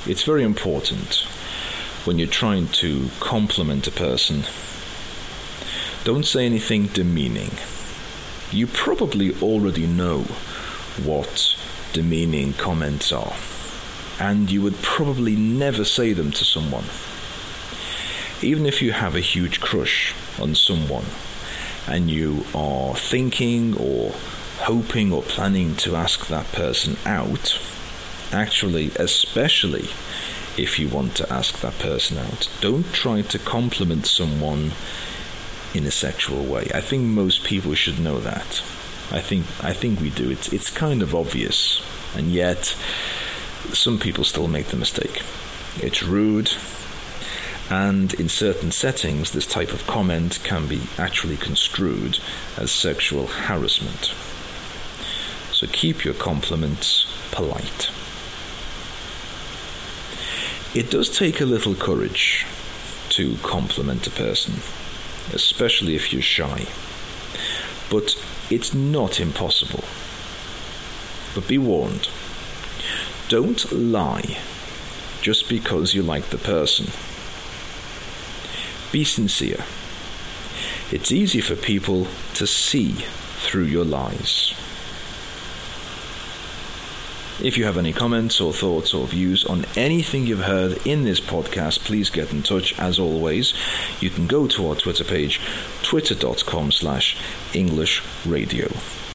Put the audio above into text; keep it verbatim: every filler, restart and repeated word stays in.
it's very important when you're trying to compliment a person, don't say anything demeaning. You probably already know what demeaning comments are, and you would probably never say them to someone. Even if you have a huge crush on someone and you are thinking or hoping or planning to ask that person out, actually, especially if you want to ask that person out, don't try to compliment someone in a sexual way. I think most people should know that. I think I think we do. It's it's kind of obvious, and yet some people still make the mistake. It's rude, and in certain settings, this type of comment can be actually construed as sexual harassment. So keep your compliments polite. It does take a little courage to compliment a person, especially if you're shy. But it's not impossible. But be warned, don't lie just because you like the person. Be sincere. It's easy for people to see through your lies. If you have any comments or thoughts or views on anything you've heard in this podcast, please get in touch. As always, you can go to our Twitter page, twitter dot com slash English Radio.